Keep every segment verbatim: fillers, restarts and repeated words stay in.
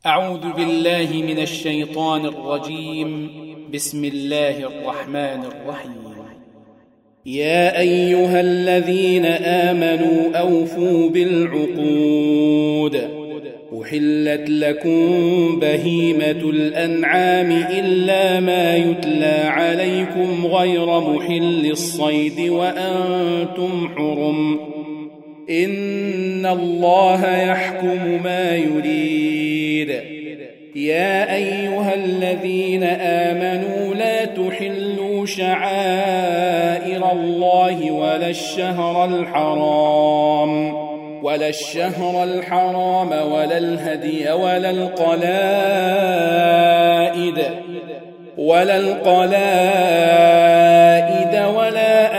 أعوذ بالله من الشيطان الرجيم. بسم الله الرحمن الرحيم. يا أيها الذين آمنوا أوفوا بالعقود. أحلت لكم بهيمة الأنعام إلا ما يتلى عليكم غير محل الصيد وأنتم حرم. إن الله يحكم ما يريد. يا أيها الذين آمنوا لا تحلوا شعائر الله ولا الشهر الحرام ولا الشهر الحرام ولا الهدي ولا القلائد ولا القلائد ولا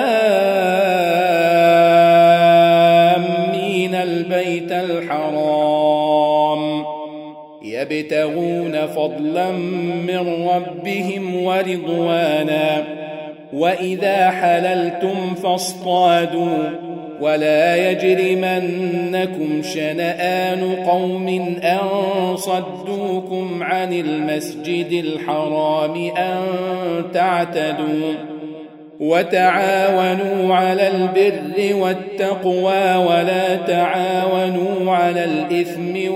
آمين البيت الحرام يبتغون فضلا من ربهم ورضوانا. وإذا حللتم فاصطادوا ولا يجرمنكم شنآن قوم أن صدوكم عن المسجد الحرام أن تعتدوا. وتعاونوا على البر والتقوى ولا تعاونوا على الإثم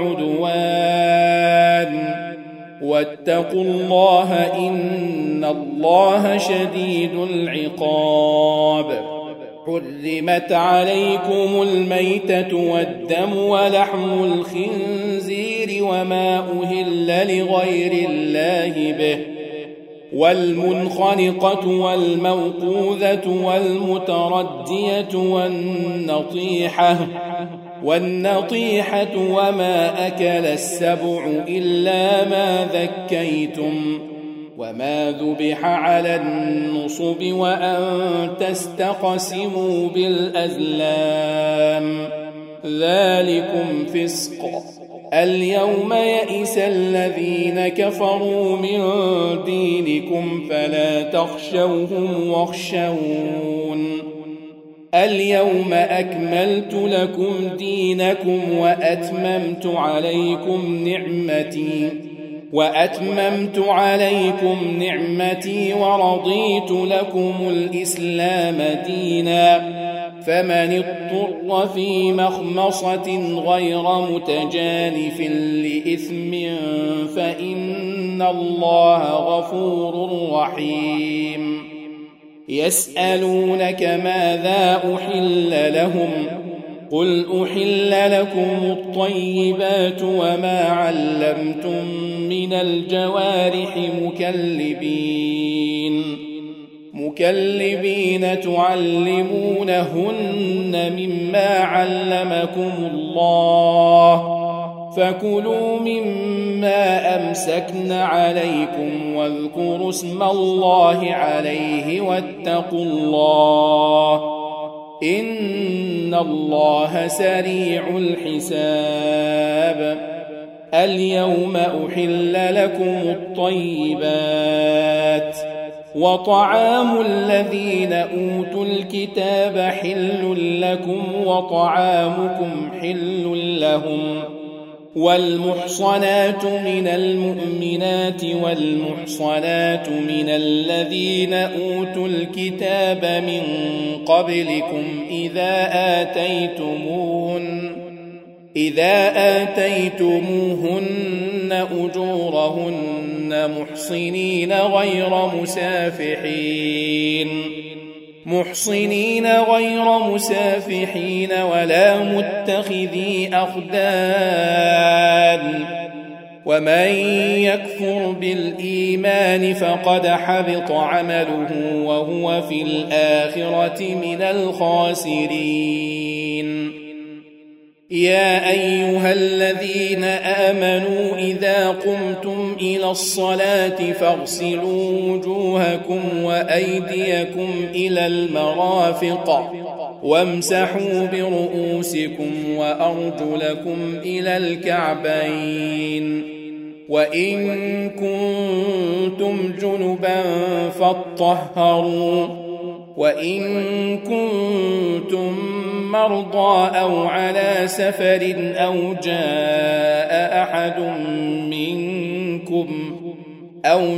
والعدوان واتقوا الله إن الله شديد العقاب. حرمت عليكم الميتة والدم ولحم الخنزير وما أهل لغير الله به والمنخنقة والموقوذة والمتردية والنطيحة والنطيحة وما أكل السبع إلا ما ذكيتم وما ذبح على النصب وأن تستقسموا بالأزلام ذلكم فسق. اليوم يئس الذين كفروا من دينكم فلا تخشوهم واخشون. اليوم أكملت لكم دينكم وأتممت عليكم نعمتي وأتممت عليكم نعمتي ورضيت لكم الإسلام دينا. فمن اضطر في مخمصة غير متجانف لإثم فإن الله غفور رحيم. يسألونك ماذا أحل لهم قل أحل لكم الطيبات وما علمتم من الجوارح مكلبين مكلبين تعلمونهن مما علمكم الله فكلوا مما أمسكن عليكم واذكروا اسم الله عليه واتقوا الله إن الله سريع الحساب. اليوم أحل لكم الطيبات وطعام الذين أوتوا الكتاب حل لكم وطعامكم حل لهم. والمحصنات من المؤمنات والمحصنات من الذين أوتوا الكتاب من قبلكم إذا آتيتموهن إذا آتيتموهن أجورهن محصنين غير مسافحين محصنين غير مسافحين ولا متخذي أخدان. ومن يكفر بالإيمان فقد حبط عمله وهو في الآخرة من الخاسرين. يا أيها الذين آمنوا إذا قمتم إلى الصلاة فاغسلوا وجوهكم وأيديكم إلى المرافق وامسحوا برؤوسكم وأرجلكم إلى الكعبين وإن كنتم جنبا فاطهروا وإن كنتم مرضى أو على سفر أو جاء أحد منكم أو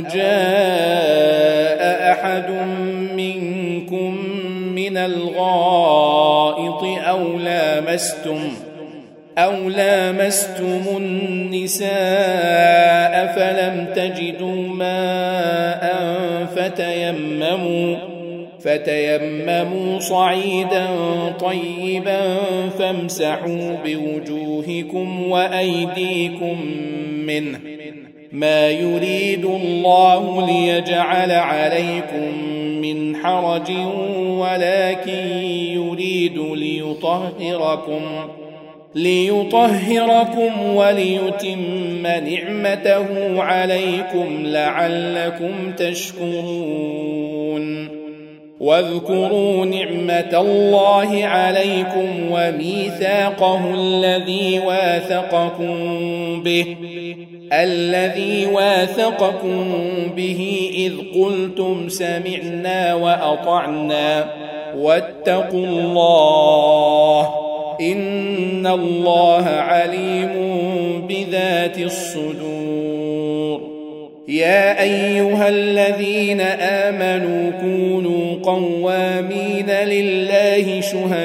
جاء أحد منكم من الغائط أو لامستم أو لامستم النساء فلم تجدوا ماء فتيمموا فتيمموا صعيدا طيبا فامسحوا بوجوهكم وأيديكم منه ما يريد الله ليجعل عليكم من حرج ولكن يريد ليطهركم ليطهركم وليتم نعمته عليكم لعلكم تشكرون واذكروا نعمة الله عليكم وميثاقه الذي واثقكم به الذي واثقكم به إذ قلتم سمعنا وأطعنا واتقوا الله إن الله عليم بذات الصدور يا أيها الذين آمنوا كونوا قوامين لله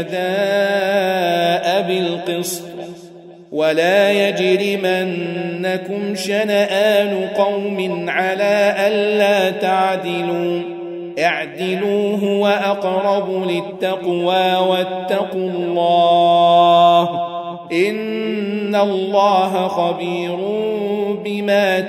شهداء بالقسط ولا يجرمنكم شنآن قوم على ألا تعدلوا اعدلوا هو أقرب للتقوى واتقوا الله إن الله خبير بما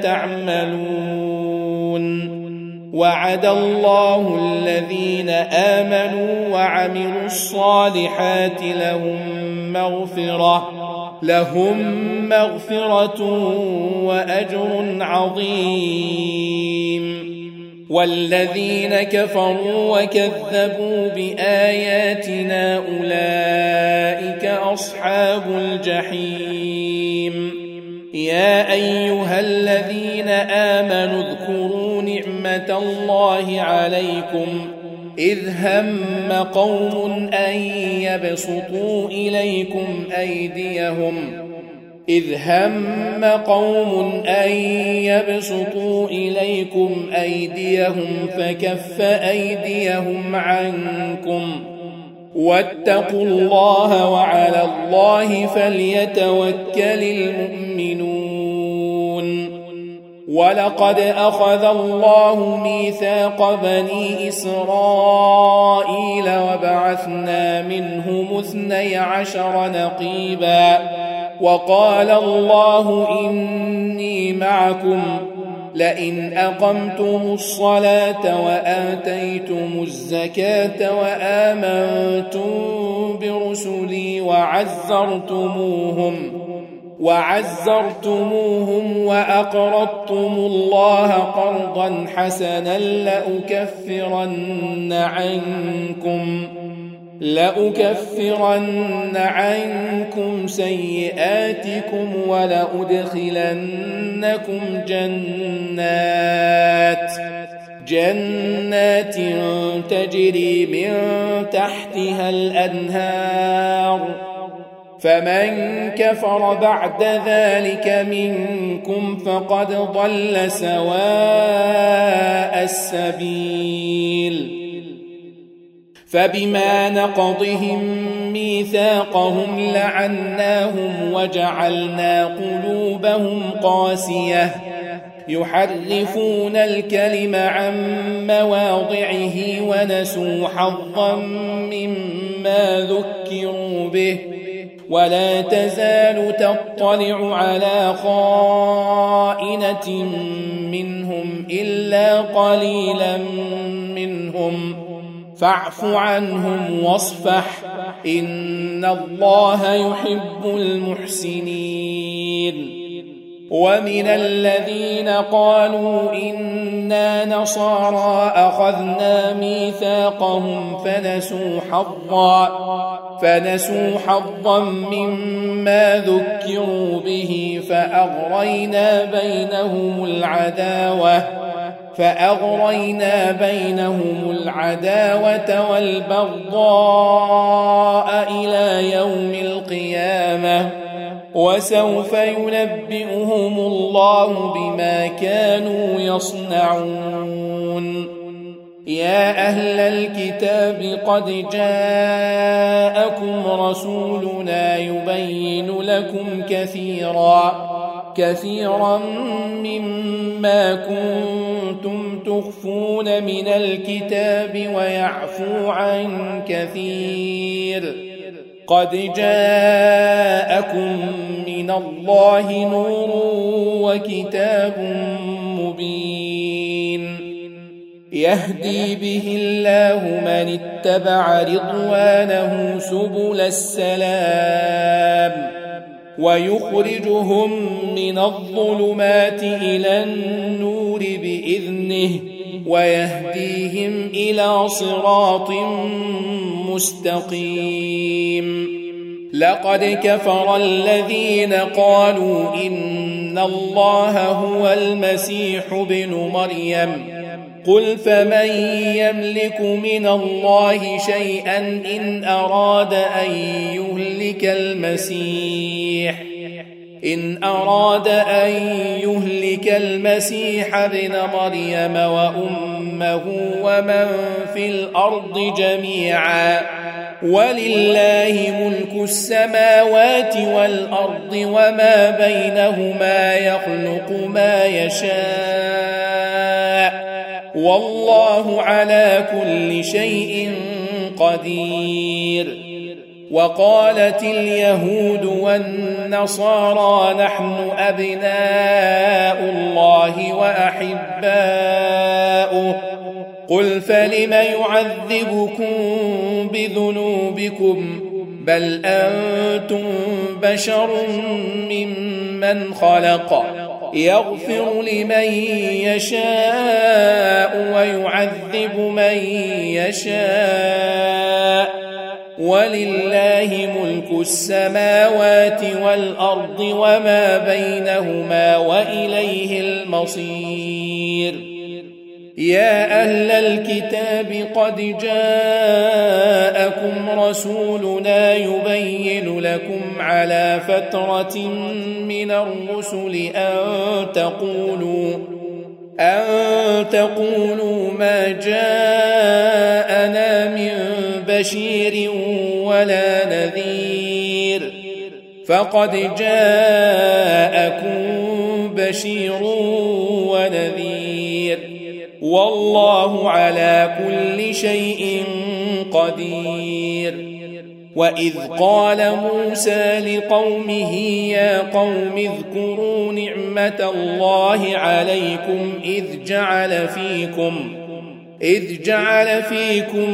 تعملون وعد الله الذين آمنوا وعملوا الصالحات لهم مغفرة لهم مغفرة وأجر عظيم والذين كفروا وكذبوا بآياتنا أولئك أصحاب الجحيم يا أيها الذين آمنوا اذكروا نعمة الله عليكم إذ هم قوم أن يبسطوا إليكم أيديهم إذ هم قوم أن يبسطوا إليكم أيديهم فكف أيديهم عنكم واتقوا الله وعلى الله فليتوكل المؤمنون ولقد أخذ الله ميثاق بني إسرائيل وبعثنا منهم اثني عشر نقيبا وقال الله إني معكم لئن أقمتم الصلاة وآتيتم الزكاة وآمنتم برسلي وعزرتموهم وعزرتموهم وأقرضتم الله قرضا حسنا لأكفرن عنكم لأكفرن عنكم سيئاتكم ولأدخلنكم جنات جنات تجري من تحتها الأنهار فمن كفر بعد ذلك منكم فقد ضل سواء السبيل فبما نقضهم ميثاقهم لعناهم وجعلنا قلوبهم قاسية يحرفون الكلم عن مواضعه ونسوا حظا مما ذكروا به ولا تزال تطلع على خائنة منهم إلا قليلا منهم فاعف عنهم واصفح إن الله يحب المحسنين ومن الذين قالوا إنا نصارى أخذنا ميثاقهم فنسوا حظا فنسوا حظا مما ذكروا به فأغرينا بينهم العداوة فأغرينا بينهم العداوة والبغضاء إلى يوم القيامة وسوف ينبئهم الله بما كانوا يصنعون. يا أهل الكتاب قد جاءكم رسولنا يبين لكم كثيرا كثيرا مما كنتم تخفون من الكتاب ويعفو عن كثير. قد جاءكم من الله نور وكتاب مبين يهدي به الله من اتبع رضوانه سبل السلام ويخرجهم من الظلمات إلى النور بإذنه ويهديهم إلى صراط مستقيم. لقد كفر الذين قالوا إن الله هو المسيح ابن مريم قل فمن يملك من الله شيئا إن أراد أن يهلك المسيح إن أراد أن يهلك المسيح ابن مريم وأمه ومن في الأرض جميعا ولله ملك السماوات والأرض وما بينهما يخلق ما يشاء والله على كل شيء قدير. وقالت اليهود والنصارى نحن أبناء الله وأحباؤه قل فلم يعذبكم بذنوبكم بل أنتم بشر ممن خلق يغفر لمن يشاء ويعذب من يشاء ولله ملك السماوات والأرض وما بينهما وإليه المصير. يا أهل الكتاب قد جاءكم رسولنا يبين لكم على فترة من الرسل أن تقولوا أن تقولوا ما جاءنا من بشير ولا نذير فقد جاءكم بشير ونذير والله على كل شيء قدير. وإذ قال موسى لقومه يا قوم اذكروا نعمة الله عليكم إذ جعل فيكم إذ جعل فيكم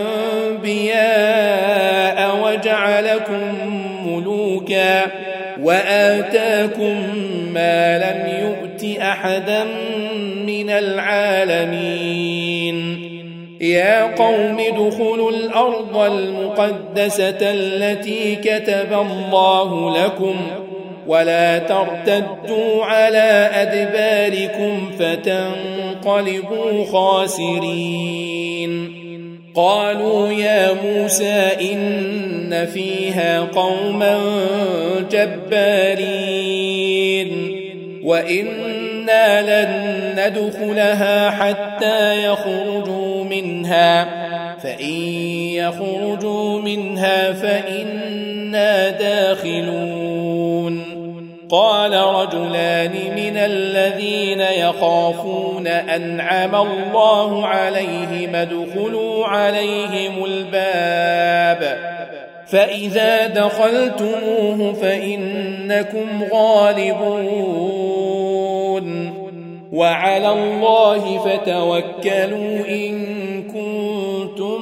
أنبياء وجعلكم ملوكا وآتاكم ما لم يؤت أحدا من العالمين. يا قوم ادخلوا الأرض المقدسة التي كتب الله لكم ولا ترتدوا على أدباركم فتنقلبوا خاسرين. قالوا يا موسى إن فيها قوما جبارين وإنا لن ندخلها حتى يخرجوا منها فإن يخرجوا منها فإنا داخلون. قال رجلان من الذين يخافون أنعم الله عليهم ادخلوا عليهم الباب فإذا دخلتموه فإنكم غالبون وعلى الله فتوكلوا إن كنتم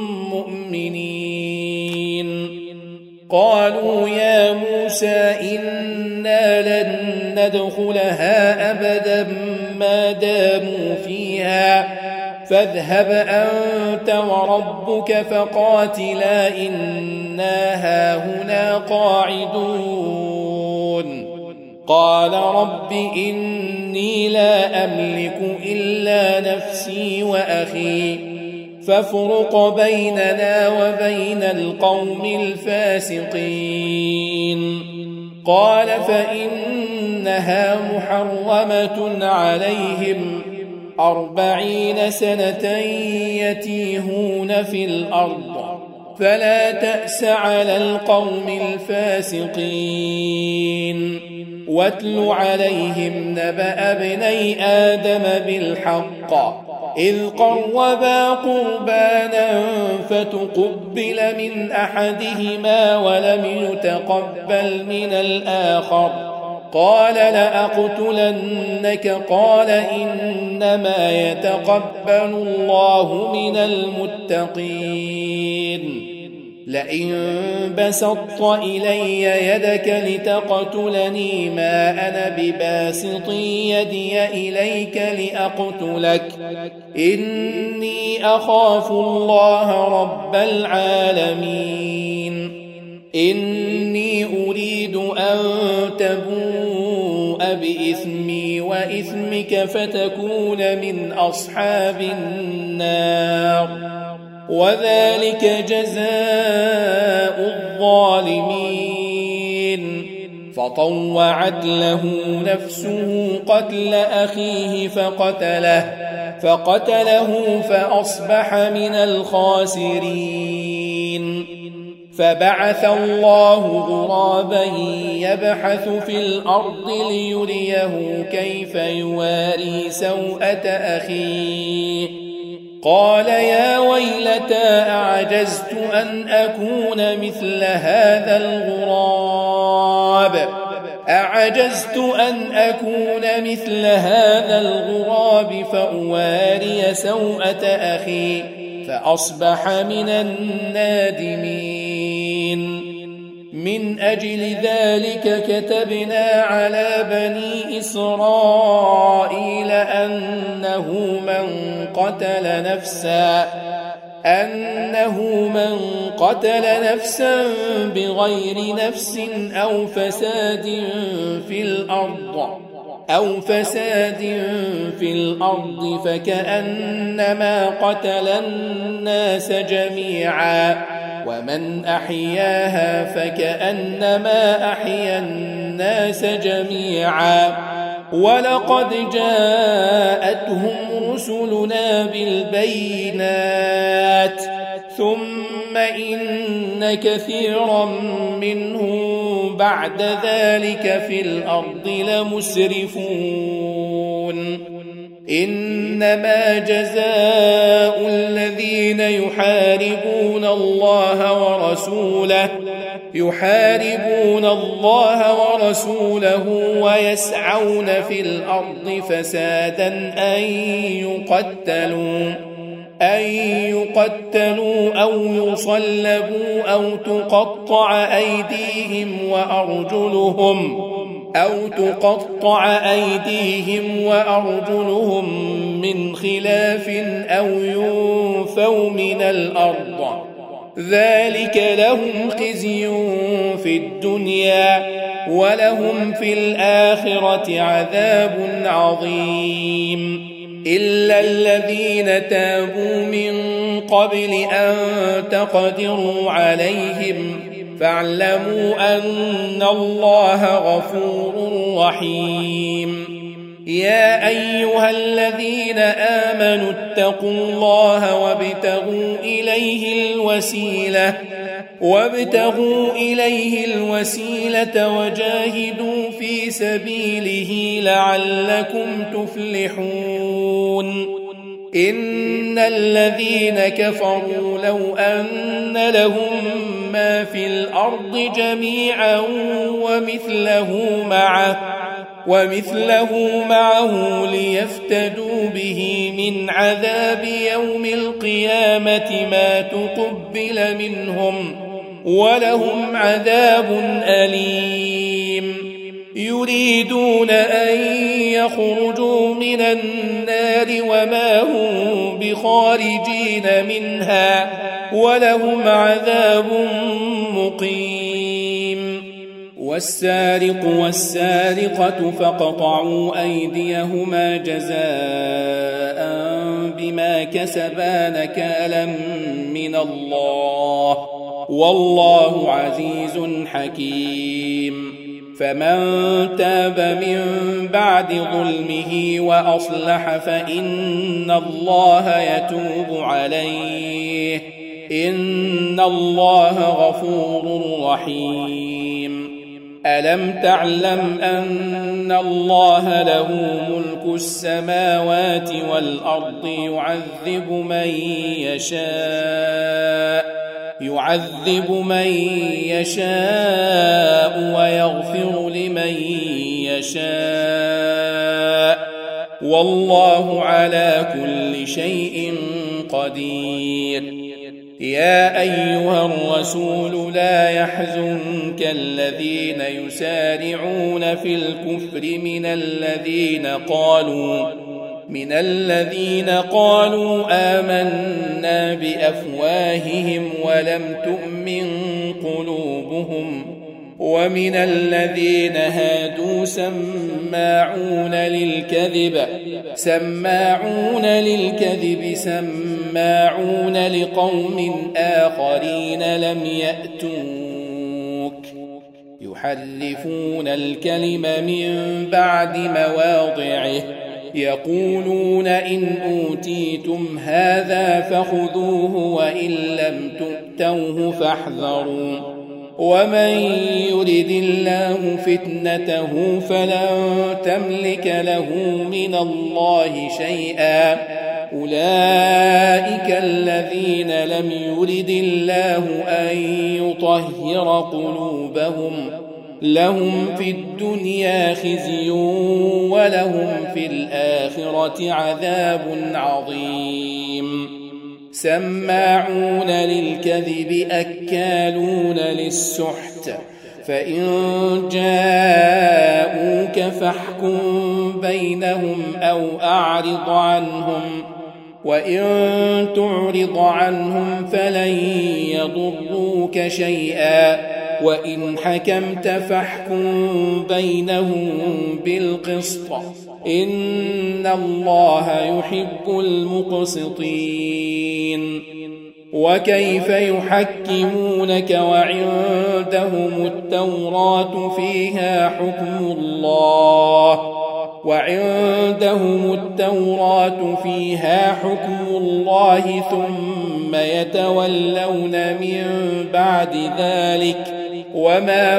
مؤمنين. قالوا يا موسى إنا لن ندخلها أبدا ما داموا فيها فاذهب أنت وربك فقاتلا إنا هاهنا قاعدون. قال رب إني لا أملك إلا نفسي وأخي فافرق بيننا وبين القوم الفاسقين قال فإنها محرمة عليهم أربعين سنة يتيهون في الأرض فلا تأس على القوم الفاسقين واتل عليهم نبأ ابني آدم بالحق إذ قربا قربانا فتقبل من أحدهما ولم يتقبل من الآخر قال لأقتلنك قال إنما يتقبل الله من المتقين لئن بسطت إلي يدك لتقتلني ما أنا بباسط يدي إليك لأقتلك إني أخاف الله رب العالمين إني أريد أن تبوء بإثمي وإثمك فتكون من أصحاب النار وذلك جزاء الظالمين فطوعت له نفسه قتل أخيه فقتله فقتله فأصبح من الخاسرين فبعث الله غرابا يبحث في الأرض ليريه كيف يواري سوءة أخيه قال يا ويلتى أعجزت أن أكون مثل هذا الغراب أعجزت أن أكون مثل هذا الغراب فأواري سوءة أخي فأصبح من النادمين من أجل ذلك كتبنا على بني إسرائيل أنه من قتل نفسا أنه من قتل نفسا بغير نفس أو فساد في الأرض أو فساد في الأرض فكأنما قتل الناس جميعا ومن أحياها فكأنما أحيا الناس جميعا ولقد جاءتهم رسلنا بالبينات ثم إن كثيرا منهم بعد ذلك في الأرض لمسرفون إنما جزاء الذين يحاربون الله ورسوله يحاربون الله ورسوله ويسعون في الأرض فسادا أن يقتلوا أن يقتلوا أو يصلبوا أو تقطع أيديهم وأرجلهم أو تقطع أيديهم وأرجلهم من خلاف أو ينفوا من الأرض ذلك لهم خزي في الدنيا ولهم في الآخرة عذاب عظيم إلا الذين تابوا من قبل أن تقدروا عليهم فاعلموا أن الله غفور رحيم يا أيها الذين آمنوا اتقوا الله وابتغوا إليه الوسيلة وابتغوا إليه الوسيلة وجاهدوا في سبيله لعلكم تفلحون إن الذين كفروا لو أن لهم ما في الأرض جميعا ومثله معه ومثله معه ليفتدوا به من عذاب يوم القيامة ما تقبل منهم ولهم عذاب أليم يريدون أن يخرجوا من النار وما هم بخارجين منها ولهم عذاب مقيم والسارق والسارقة فاقطعوا أيديهما جزاء بما كسبا نكالا من الله والله عزيز حكيم فمن تاب من بعد ظلمه وأصلح فإن الله يتوب عليه إن الله غفور رحيم ألم تعلم أن الله له ملك السماوات والأرض يعذب من يشاء يعذب من يشاء ويغفر لمن يشاء والله على كل شيء قدير يا أيها الرسول لا يحزنك الذين يسارعون في الكفر من الذين قالوا من الذين قالوا آمنا بأفواههم ولم تؤمن قلوبهم ومن الذين هادوا سماعون للكذب سماعون للكذب سماعون لقوم آخرين لم يأتوك يحرفون الكلم من بعد مواضعه يقولون إن أوتيتم هذا فخذوه وإن لم تؤتوه فاحذروا ومن يرد الله فتنته فلن تملك له من الله شيئا أولئك الذين لم يرد الله أن يطهر قلوبهم لهم في الدنيا خزي ولهم في الآخرة عذاب عظيم سماعون للكذب أكالون للسحت فإن جاءوك فاحكم بينهم أو أعرض عنهم وإن تعرض عنهم فلن يضروك شيئا وإن حكمت فاحكم بينهم بالقسط إن الله يحب المقسطين وكيف يحكمونك وعندهم التوراة فيها حكم الله وعندهم التوراة فيها حكم الله ثم يتولون من بعد ذلك وما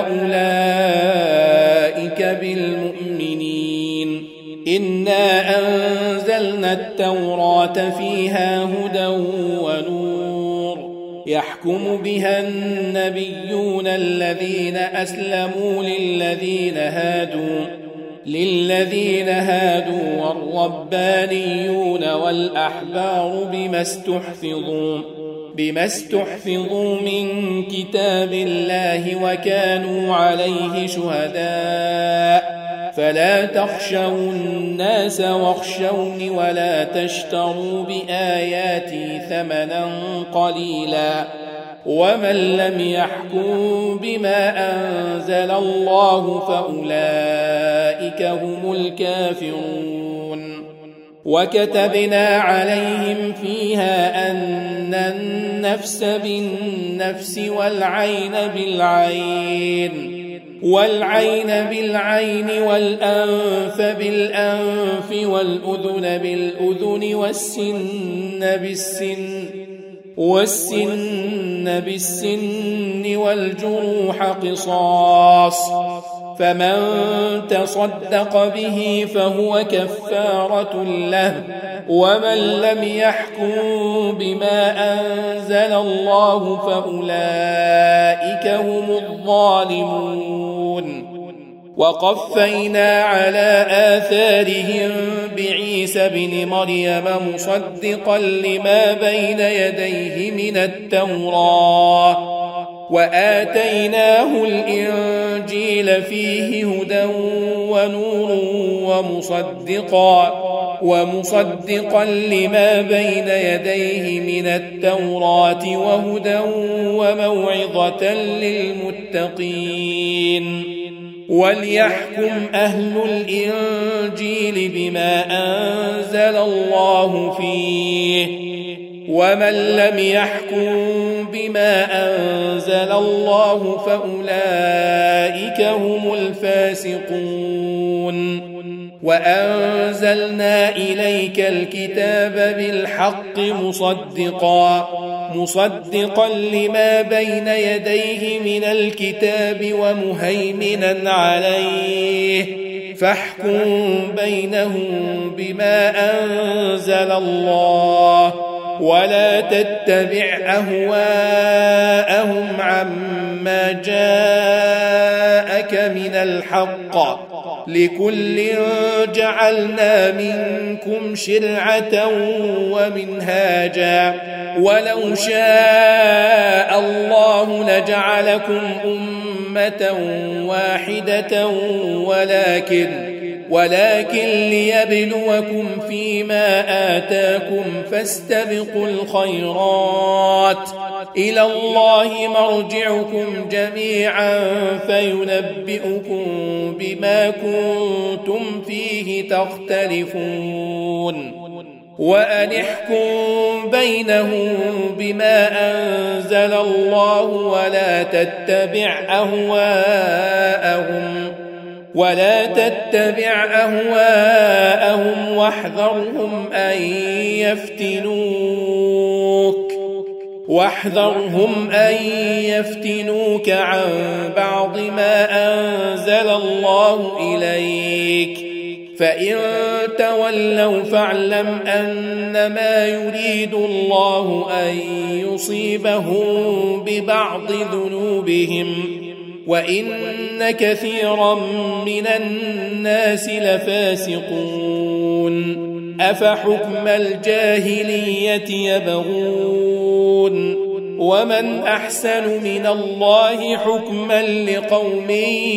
أولئك بالمؤمنين إنا أنزلنا التوراة فيها هدى ونور يحكم بها النبيون الذين أسلموا للذين هادوا للذين هادوا والربانيون والأحبار بما استحفظوا بما استحفظوا من كتاب الله وكانوا عليه شهداء فلا تخشوا الناس واخشوني ولا تشتروا بآياتي ثمنا قليلا ومن لم يحكم بما أنزل الله فأولئك هم الكافرون وكتبنا عليهم فيها أن النفس بالنفس والعين بالعين والعين بالعين والأنف بالأنف والأذن بالأذن والسن بالسن والسن بالسن والجروح قصاص فمن تصدق به فهو كفارة له ومن لم يحكم بما أنزل الله فأولئك هم الظالمون وقفينا على آثارهم بعيسى بن مريم مصدقا لما بين يديه من التوراة وآتيناه الإنجيل فيه هدى ونور ومصدقا ومصدقا لما بين يديه من التوراة وهدى وموعظة للمتقين وليحكم أهل الإنجيل بما أنزل الله فيه ومن لم يحكم بما أنزل الله فأولئك هم الفاسقون وأنزلنا إليك الكتاب بالحق مصدقا مصدقا لما بين يديه من الكتاب ومهيمنا عليه فاحكم بينهم بما أنزل الله ولا تتبع أهواءهم عما جاءك من الحق لكل جعلنا منكم شرعة ومنهاجا ولو شاء الله لجعلكم أمة واحدة ولكن ولكن ليبلوكم فيما آتاكم فاستبقوا الخيرات إلى الله مرجعكم جميعا فينبئكم بما كنتم فيه تختلفون وأن احكم بينهم بما أنزل الله ولا تتبع أهواءهم ولا تتبع أهواءهم واحذرهم أن يفتنوك واحذرهم أن يفتنوك عن بعض ما أنزل الله إليك فإن تولوا فاعلم أنما يريد الله أن يصيبهم ببعض ذنوبهم وإن كثيرا من الناس لفاسقون أفحكم الجاهلية يبغون ومن أحسن من الله حكما لقوم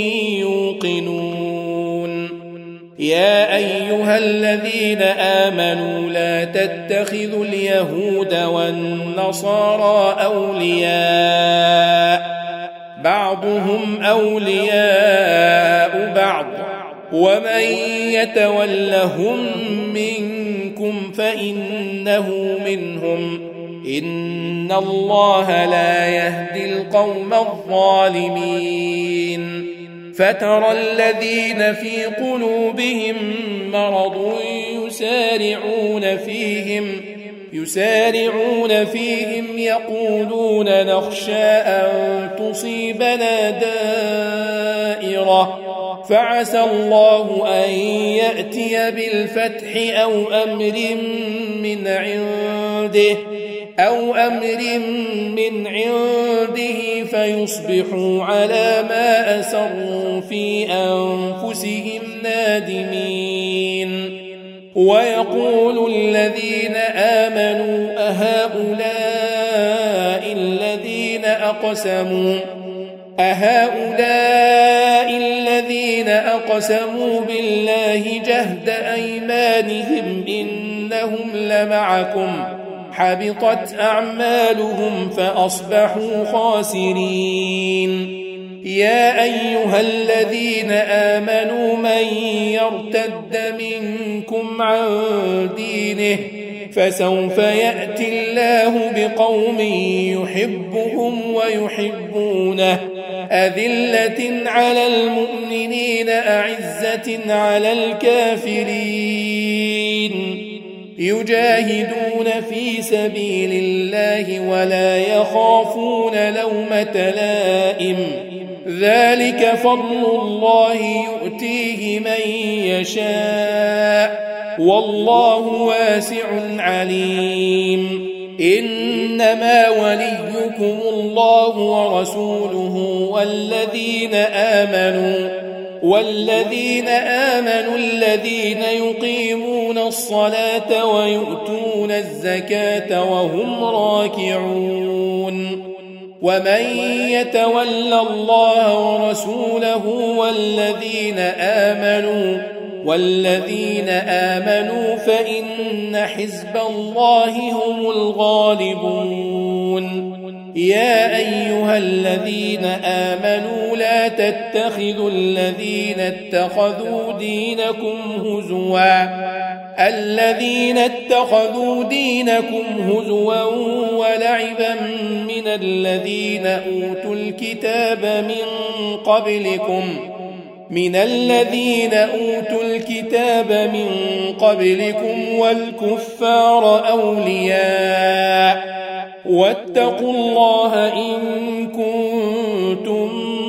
يوقنون يا أيها الذين آمنوا لا تتخذوا اليهود والنصارى أولياء بعضهم أولياء بعض ومن يتولهم منكم فإنه منهم إن الله لا يهدي القوم الظالمين فترى الذين في قلوبهم مرض يسارعون فيهم يسارعون فيهم يقولون نخشى أن تصيبنا دائرة فعسى الله أن يأتي بالفتح أو أمر من عنده أو أمر من عنده فيصبحوا على ما أسروا في أنفسهم نادمين ويقول الذين آمنوا أهؤلاء الذين أقسموا أهؤلاء الذين أقسموا بالله جهد أيمانهم إنهم لمعكم حبطت أعمالهم فأصبحوا خاسرين يا أيها الذين آمنوا من يرتد منكم عن دينه فسوف يأتي الله بقوم يحبهم ويحبونه أذلة على المؤمنين أعزة على الكافرين يجاهدون في سبيل الله ولا يخافون لومة لائم ذلك فضل الله يؤتيه من يشاء والله واسع عليم إنما وليكم الله ورسوله والذين آمنوا والذين آمنوا الذين يقيمون الصلاة ويؤتون الزكاة وهم راكعون ومن يتول الله ورسوله والذين آمنوا والذين آمنوا فإن حزب الله هم الغالبون يا أيها الذين آمنوا لا تتخذوا الذين اتخذوا دينكم هزوا الذين اتخذوا دينكم هزوا ولعبا من الذين أوتوا الكتاب من قبلكم من الذين أوتوا الكتاب من قبلكم والكفار أولياء واتقوا الله إن كنتم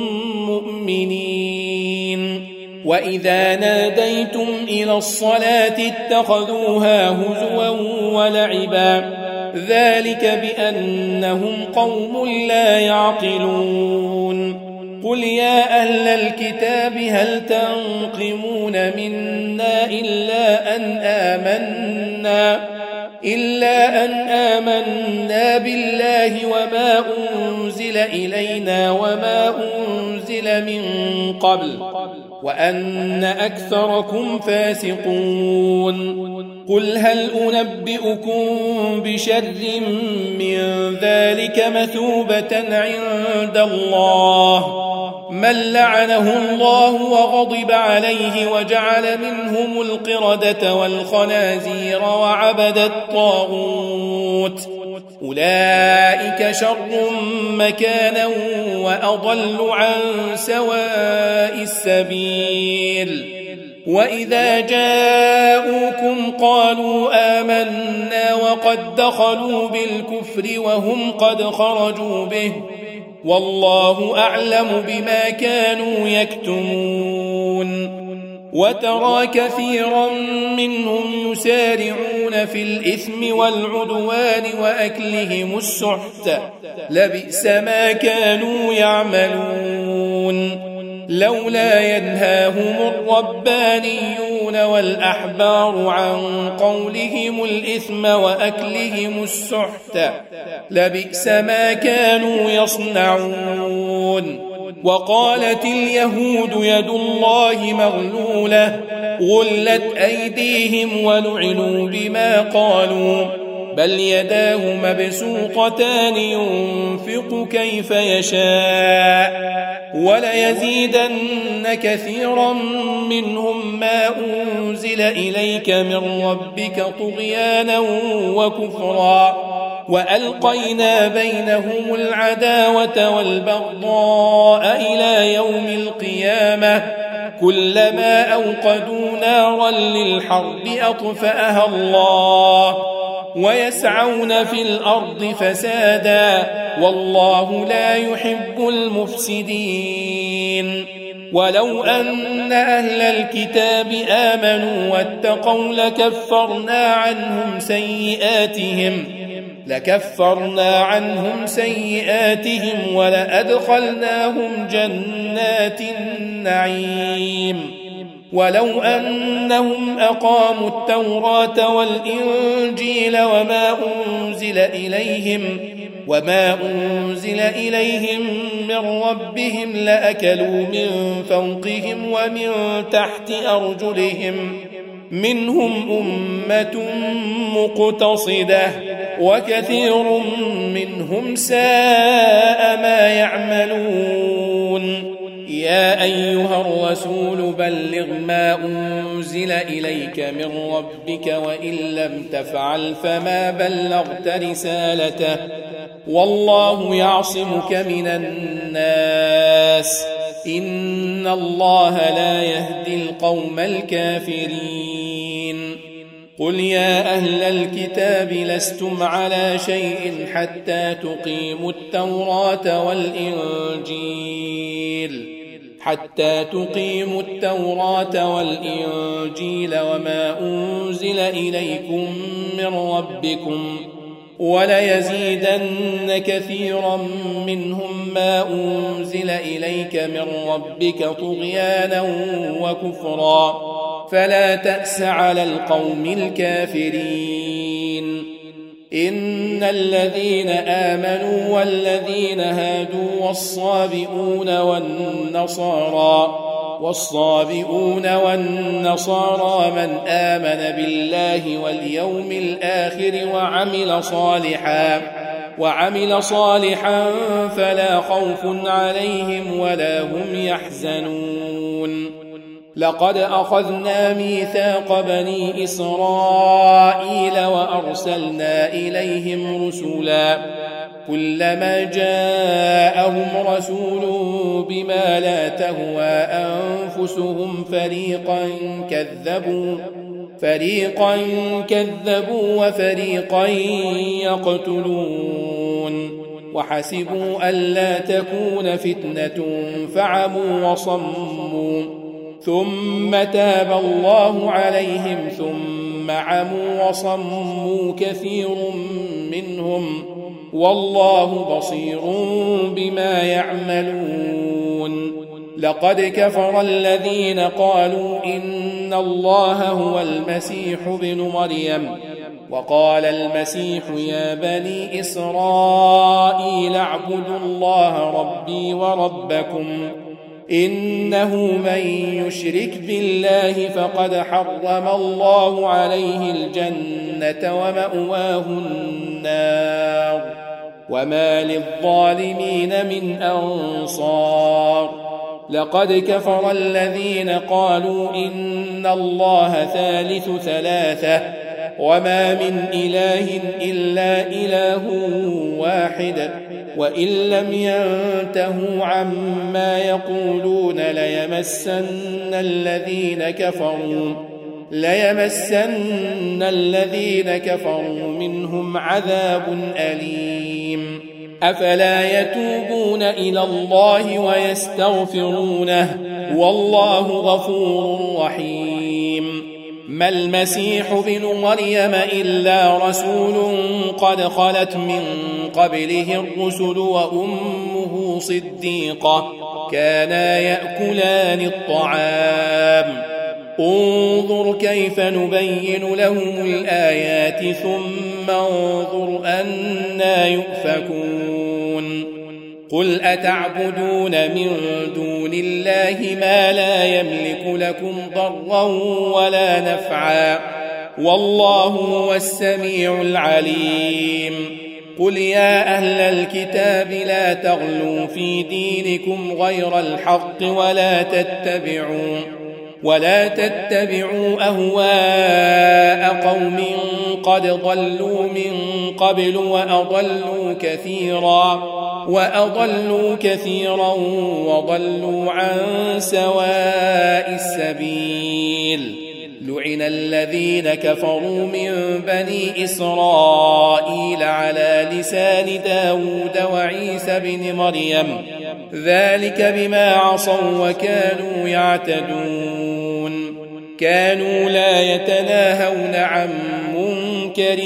مؤمنين وإذا ناديتم إلى الصلاة اتخذوها هزوا ولعبا ذلك بأنهم قوم لا يعقلون قل يا أهل الكتاب هل تنقمون منا إلا أن آمنا إلا أن آمنا بالله وما أنزل إلينا وما أنزل من قبل وأن أكثركم فاسقون قل هل أنبئكم بشر من ذلك مثوبة عند الله من لعنه الله وغضب عليه وجعل منهم القردة والخنازير وعبد الطاغوت أولئك شر مكانا وأضل عن سواء السبيل وإذا جاءوكم قالوا آمنا وقد دخلوا بالكفر وهم قد خرجوا به والله أعلم بما كانوا يكتمون وترى كثيرا منهم يسارعون في الإثم والعدوان وأكلهم السحت لبئس ما كانوا يعملون لولا ينهاهم الربانيون والأحبار عن قولهم الإثم وأكلهم السحت لبئس ما كانوا يصنعون وقالت اليهود يد الله مغلولة غلت أيديهم ولعنوا بما قالوا بل يداه مبسوطتان ينفق كيف يشاء وليزيدن كثيرا منهم ما أنزل إليك من ربك طغيانا وكفرا وألقينا بينهم العداوة والبغضاء إلى يوم القيامة كلما أوقدوا نارا للحرب أطفأها الله ويسعون في الأرض فسادا والله لا يحب المفسدين ولو أن أهل الكتاب آمنوا واتقوا لكفرنا عنهم سيئاتهم لكفرنا عنهم سيئاتهم ولأدخلناهم جنات النعيم ولو أنهم أقاموا التوراة والإنجيل وما أنزل إليهم وما أنزل إليهم من ربهم لأكلوا من فوقهم ومن تحت أرجلهم منهم أمة مقتصدة وكثير منهم ساء ما يعملون يا أيها الرسول بلغ ما أنزل إليك من ربك وإن لم تفعل فما بلغت رسالته والله يعصمك من الناس إن الله لا يهدي القوم الكافرين قل يا أهل الكتاب لستم على شيء حتى تقيموا التوراة والإنجيل حتى تقيموا التوراة والإنجيل وما أنزل إليكم من ربكم وليزيدن كثيرا منهم ما أنزل إليك من ربك طغيانا وكفرا فلا تأس على القوم الكافرين إن الذين آمنوا والذين هادوا والصابئون والنصارى والصابئون والنصارى من آمن بالله واليوم الآخر وعمل صالحا وعمل صالحا فلا خوف عليهم ولا هم يحزنون لقد أخذنا ميثاق بني إسرائيل وأرسلنا إليهم رسلا كلما جاءهم رسول بما لا تهوى أنفسهم فريقا كذبوا فريقا كذبوا وفريقا يقتلون وحسبوا ألا تكون فتنة فعموا وصموا ثم تاب الله عليهم ثم عموا وصموا كثير منهم والله بصير بما يعملون لقد كفر الذين قالوا إن الله هو المسيح ابن مريم وقال المسيح يا بني إسرائيل اعبدوا الله ربي وربكم إنه من يشرك بالله فقد حرم الله عليه الجنة ومأواه النار وما للظالمين من أنصار لقد كفر الذين قالوا إن الله ثالث ثلاثة وما من إله إلا إله واحد وإن لم ينتهوا عما يقولون ليمسن الذين كفروا ليمسن الذين كفروا منهم عذاب أليم أفلا يتوبون إلى الله ويستغفرونه والله غفور رحيم ما المسيح ابن مريم إلا رسول قد خلت من قبله الرسل وأمه صديقة كانا يأكلان الطعام انظر كيف نبين لهم الآيات ثم انظر أنا يؤفكون قل أتعبدون من دون الله ما لا يملك لكم ضرا ولا نفعا والله هو السميع العليم قل يا أهل الكتاب لا تغلوا في دينكم غير الحق ولا تتبعوا ولا تتبعوا أهواء قوم قد ضلوا من قبل وأضلوا كثيرا وأضلوا كثيرا وضلوا عن سواء السبيل لعن الذين كفروا من بني إسرائيل على لسان داود وعيسى بن مريم ذلك بما عصوا وكانوا يعتدون كانوا لا يتناهون عن منكر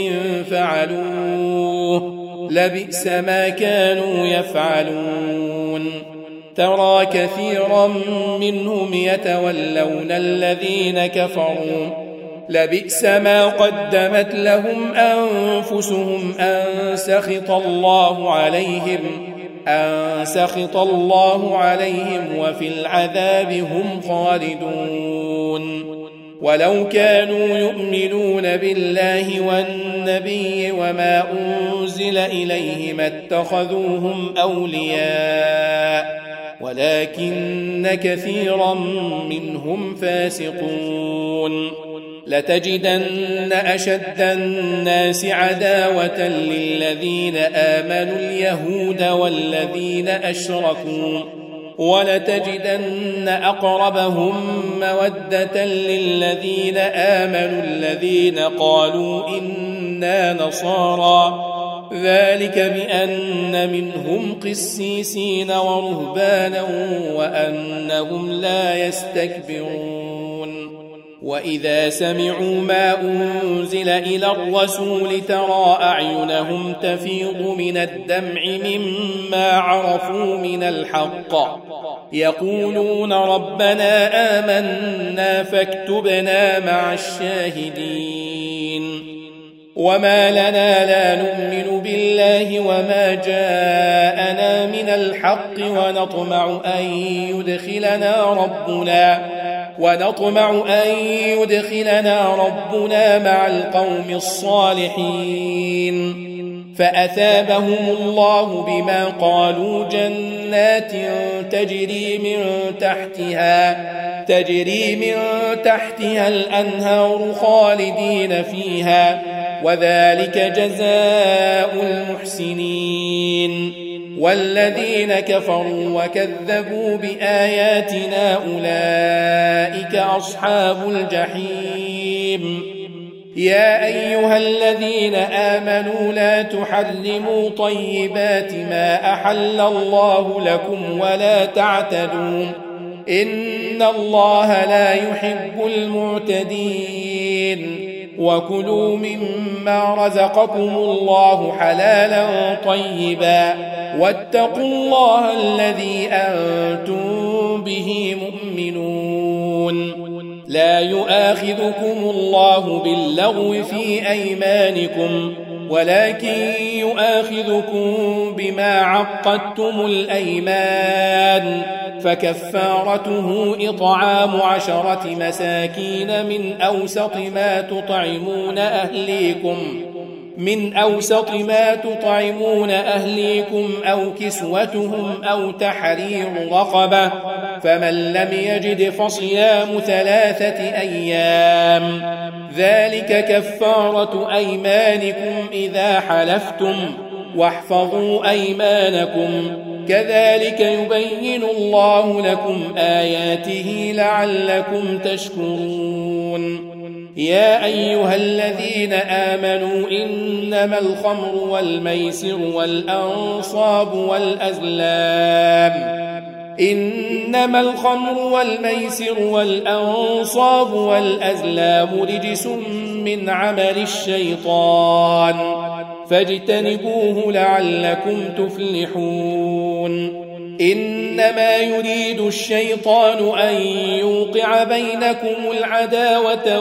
فعلوه لبئس ما كانوا يفعلون ترى كثيرا منهم يتولون الذين كفروا لبئس ما قدمت لهم أنفسهم أن سخط الله عليهم أن سخط الله عليهم وفي العذاب هم خالدون ولو كانوا يؤمنون بالله والنبي وما أنزل إليه ما اتخذوهم أولياء ولكن كثيرا منهم فاسقون لتجدن أشد الناس عداوة للذين آمنوا اليهود والذين أشركوا ولتجدن أقربهم مودة للذين آمنوا الذين قالوا إنا نصارى ذلك بأن منهم قسيسين ورهبانا وأنهم لا يستكبرون وإذا سمعوا ما أنزل إلى الرسول ترى أعينهم تفيض من الدمع مما عرفوا من الحق يقولون ربنا آمنا فاكتبنا مع الشاهدين وما لنا لا نؤمن بالله وما جاءنا من الحق ونطمع أن يدخلنا ربنا ونطمع أن يدخلنا ربنا مع القوم الصالحين فأثابهم الله بما قالوا جنات تجري من تحتها تجري من تحتها الأنهار خالدين فيها وذلك جزاء المحسنين. والذين كفروا وكذبوا بآياتنا أولئك أصحاب الجحيم. يا أيها الذين آمنوا لا تحرموا طيبات ما أحل الله لكم ولا تعتدوا إن الله لا يحب المعتدين. وكلوا مما رزقكم الله حلالا طيبا واتقوا الله الذي أنتم به مؤمنون. لا يؤاخذكم الله باللغو في أيمانكم ولكن يؤاخذكم بما عقدتم الأيمان فكفارته إطعام عشرة مساكين من أوسط ما تطعمون أهليكم من أوسط ما تطعمون أهليكم أو كسوتهم أو تحرير رقبة فمن لم يجد فصيام ثلاثة أيام ذلك كفارة أيمانكم إذا حلفتم واحفظوا أيمانكم كذلك يبين الله لكم آياته لعلكم تشكرون. يا أيها الذين آمنوا إنما الخمر والميسر والأنصاب والأزلام إنما الخمر والميسر والأنصاب والأزلام رجس من عمل الشيطان فاجتنبوه لعلكم تفلحون. إنما يريد الشيطان أن يوقع بينكم العداوة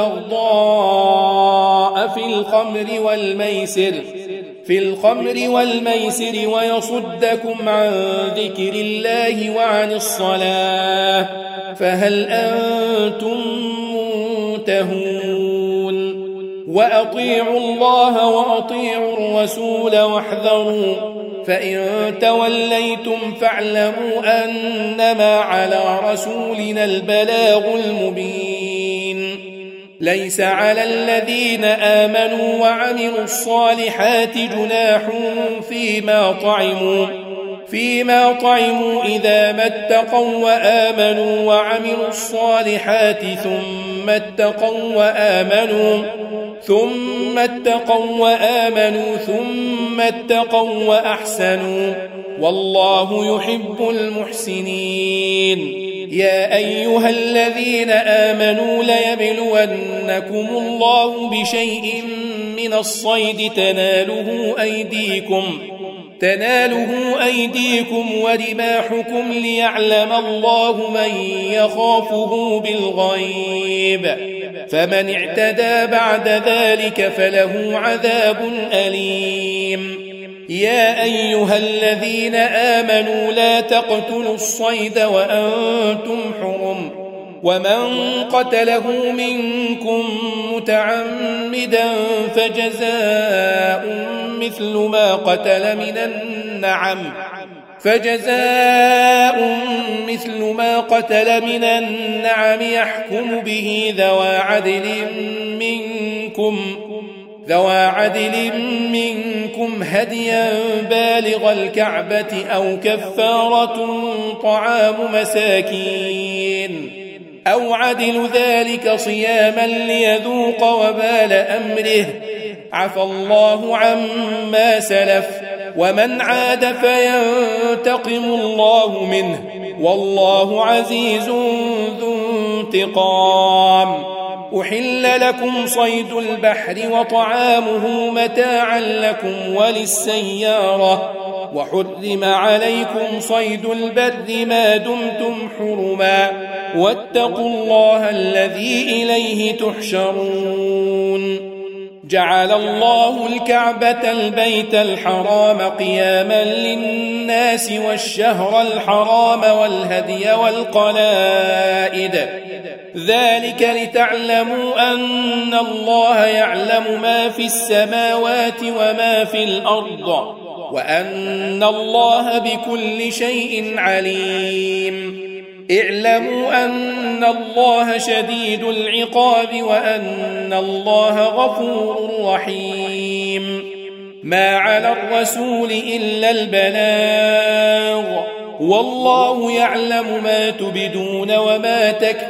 والبغضاء في الخمر والميسر في الخمر والميسر ويصدكم عن ذكر الله وعن الصلاة فهل أنتم منتهون. وأطيعوا الله وأطيعوا الرسول واحذروا فإن توليتم فاعلموا أنما على رسولنا البلاغ المبين. ليس على الذين آمنوا وعملوا الصالحات جناح فيما طعموا فيما طعموا إذا ما اتقوا وآمنوا وعملوا الصالحات ثم اتقوا وآمنوا ثم اتقوا وآمنوا ثم اتقوا وأحسنوا والله يحب المحسنين. يا أيها الذين آمنوا ليبلونكم الله بشيء من الصيد تناله أيديكم تناله أيديكم ورماحكم ليعلم الله من يخافه بالغيب فمن اعتدى بعد ذلك فله عذاب أليم. يا أيها الذين آمنوا لا تقتلوا الصيد وأنتم حرم ومن قتله منكم متعمدا فجزاء مثل ما قتل من النعم فجزاء مثل ما قتل من النعم يحكم به ذوى عدل منكم ذوى عدل منكم هديا بالغ الكعبة أو كفارة طعام مساكين أو عدل ذلك صياما ليذوق وبال أمره عفى الله عما سلف ومن عاد فينتقم الله منه والله عزيز ذو انتقام. أحل لكم صيد البحر وطعامه متاعا لكم وللسيارة وحرم عليكم صيد البر ما دمتم حرما واتقوا الله الذي إليه تحشرون. جعل الله الكعبة البيت الحرام قياما للناس والشهر الحرام والهدي والقلائد ذلك لتعلموا أن الله يعلم ما في السماوات وما في الأرض وأن الله بكل شيء عليم. اعلموا أن الله شديد العقاب وأن الله غفور رحيم. ما على الرسول إلا البلاغ والله يعلم ما تبدون وما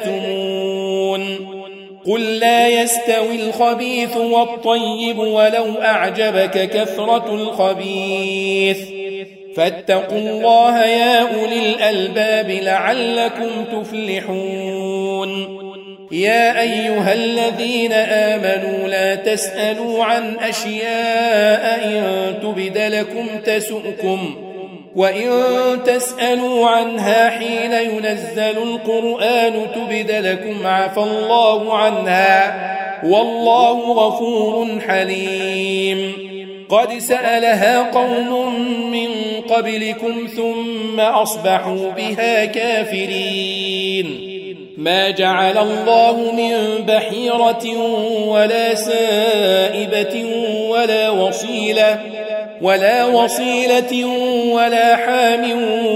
تكتمون. قل لا يستوي الخبيث والطيب ولو أعجبك كثرة الخبيث فاتقوا الله يا أولي الألباب لعلكم تفلحون. يا أيها الذين آمنوا لا تسألوا عن أشياء إن تبد لكم تسؤكم وإن تسألوا عنها حين ينزل القرآن تبد لكم عفى الله عنها والله غفور حليم. قد سألها قوم من قبلكم ثم أصبحوا بها كافرين. ما جعل الله من بحيرة ولا سائبة ولا وصيلة ولا وصيلة ولا حام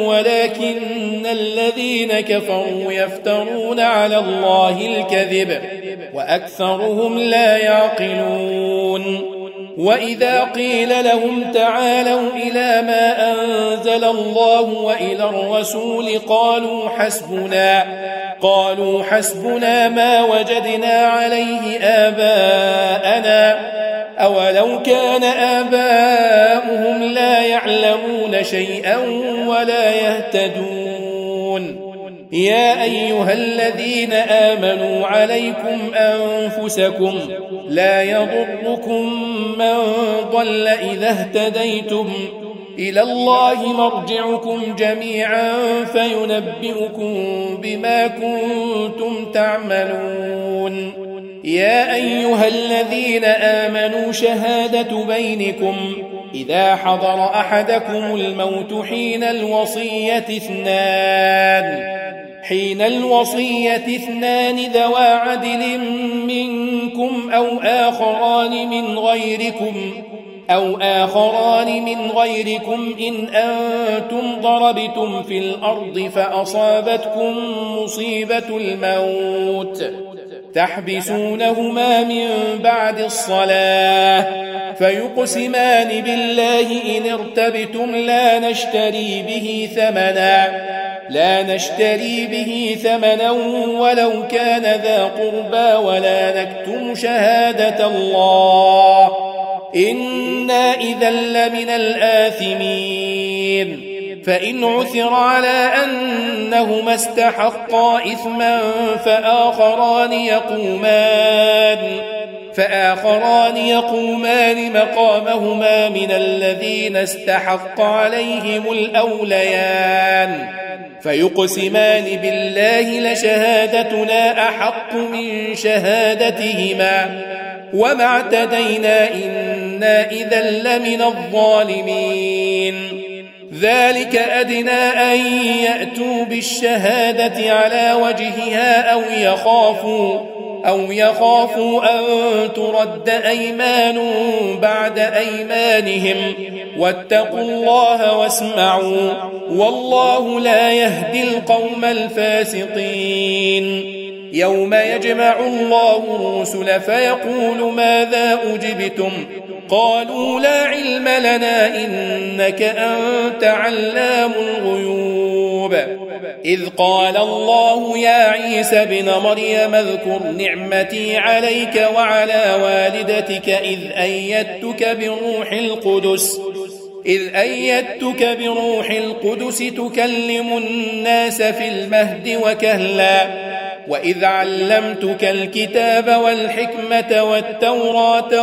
ولكن الذين كفروا يفترون على الله الكذب وأكثرهم لا يعقلون. وإذا قيل لهم تعالوا إلى ما أنزل الله وإلى الرسول قالوا حسبنا قالوا حسبنا ما وجدنا عليه آباءنا أولو كان آباؤهم لا يعلمون شيئا ولا يهتدون. يا أيها الذين آمنوا عليكم أنفسكم لا يضركم من ضل إذا اهتديتم إلى الله مرجعكم جميعا فينبئكم بما كنتم تعملون. يا أيها الذين آمنوا شهادة بينكم إذا حضر أحدكم الموت حين الوصية اثنان حين الوصية اثنان ذوى عدل منكم أو آخران من غيركم أو آخران من غيركم إن أنتم ضربتم في الأرض فأصابتكم مصيبة الموت تحبسونهما من بعد الصلاة فيقسمان بالله إن ارتبتم لا نشتري به ثمنا لا نشتري به ثمنا ولو كان ذا قربى ولا نكتم شهادة الله إنا إذا لمن الآثمين. فإن عثر على أنهما استحقا إثما فآخران يقومان فآخران يقومان مقامهما من الذين استحق عليهم الأوليان فيقسمان بالله لشهادتنا أحق من شهادتهما وما اعتدينا إنا إذا لمن الظالمين. ذلك أدنى أن يأتوا بالشهادة على وجهها أو يخافوا أو يخافوا أن ترد أيمان بعد أيمانهم واتقوا الله واسمعوا والله لا يهدي القوم الفاسقين. يوم يجمع الله الرسل فيقول ماذا أجبتم قالوا لا علم لنا إنك أنت علام الغيوب. إذ قال الله يا عيسى ابن مريم اذكر نعمتي عليك وعلى والدتك إذ أيدتك بروح القدس إذ أيدتك بروح القدس تكلم الناس في المهد وكهلا وإذ علمتك الكتاب والحكمة والتوراة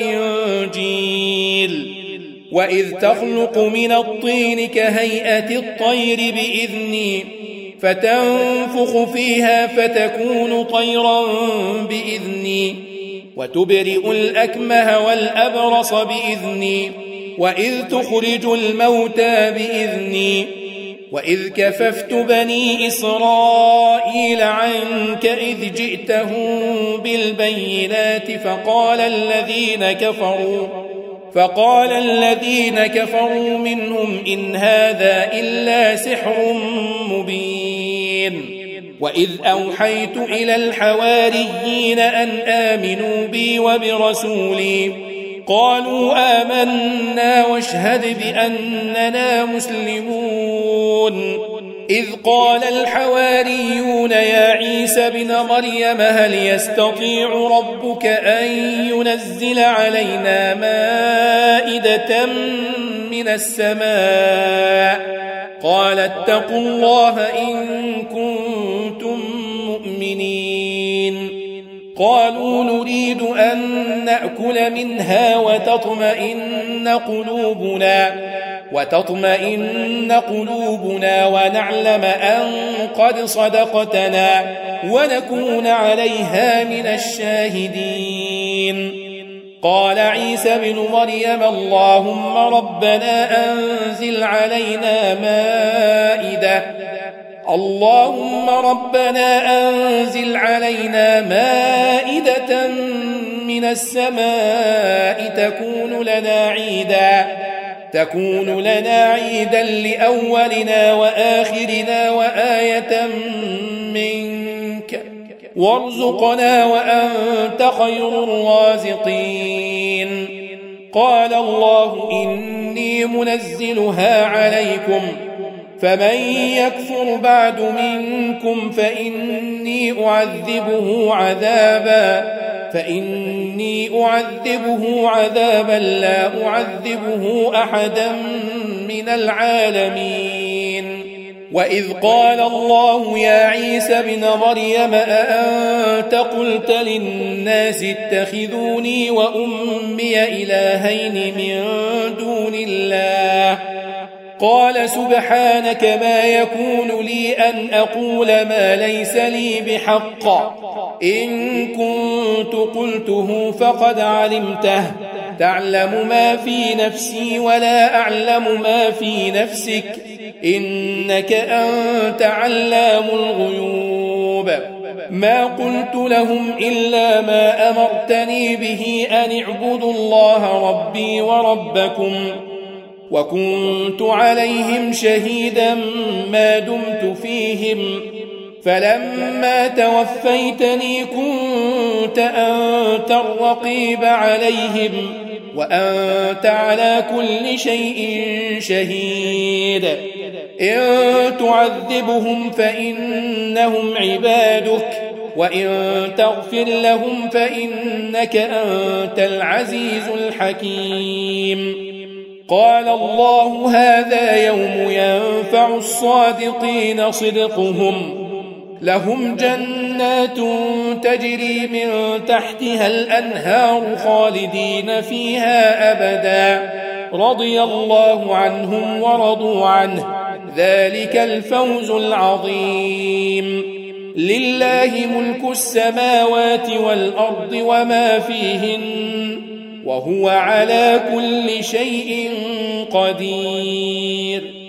والإنجيل وإذ تخلق من الطين كهيئة الطير بإذني فتنفخ فيها فتكون طيرا بإذني وتبرئ الأكمه والأبرص بإذني وإذ تخرج الموتى بإذني وإذ كففت بني إسرائيل عنك إذ جئتهم بالبينات فقال الذين كفروا فقال الذين كفروا منهم إن هذا إلا سحر مبين وإذ أوحيت إلى الحواريين أن آمنوا بي وبرسولي قالوا آمنا واشهد بأننا مسلمون إذ قال الحواريون يا عيسى ابن مريم هل يستطيع ربك أن ينزل علينا مائدة من السماء قال اتقوا الله إن كنتم مؤمنين قالوا نريد أن نأكل منها وتطمئن قلوبنا وتطمئن قلوبنا ونعلم أن قد صدقتنا ونكون عليها من الشاهدين قال عيسى بن مريم اللهم ربنا أنزل علينا مائدة اللهم ربنا أنزل علينا مائدة من السماء تكون لنا عيدا تكون لنا عيدا لأولنا وآخرنا وآية منك وارزقنا وأنت خير الرازقين قال الله إني منزلها عليكم فمن يكفر بعد منكم فإني أعذبه عذابا فإني أعذبه عذابا لا أعذبه أحدا من العالمين وإذ قال الله يا عيسى ابن مريم أأنت قلت للناس اتخذوني وأمي إلهين من دون الله قال سبحانك ما يكون لي أن أقول ما ليس لي بحق إن كنت قلته فقد علمته تعلم ما في نفسي ولا أعلم ما في نفسك إنك أنت علام الغيوب ما قلت لهم إلا ما أمرتني به أن اعبدوا الله ربي وربكم وكنت عليهم شهيدا ما دمت فيهم فلما توفيتني كنت أنت الرقيب عليهم وأنت على كل شيء شهيد إن تعذبهم فإنهم عبادك وإن تغفر لهم فإنك أنت العزيز الحكيم قال الله هذا يوم ينفع الصادقين صدقهم لهم جنات تجري من تحتها الأنهار خالدين فيها أبدا رضي الله عنهم ورضوا عنه ذلك الفوز العظيم لله ملك السماوات والأرض وما فيهن وهو على كل شيء قدير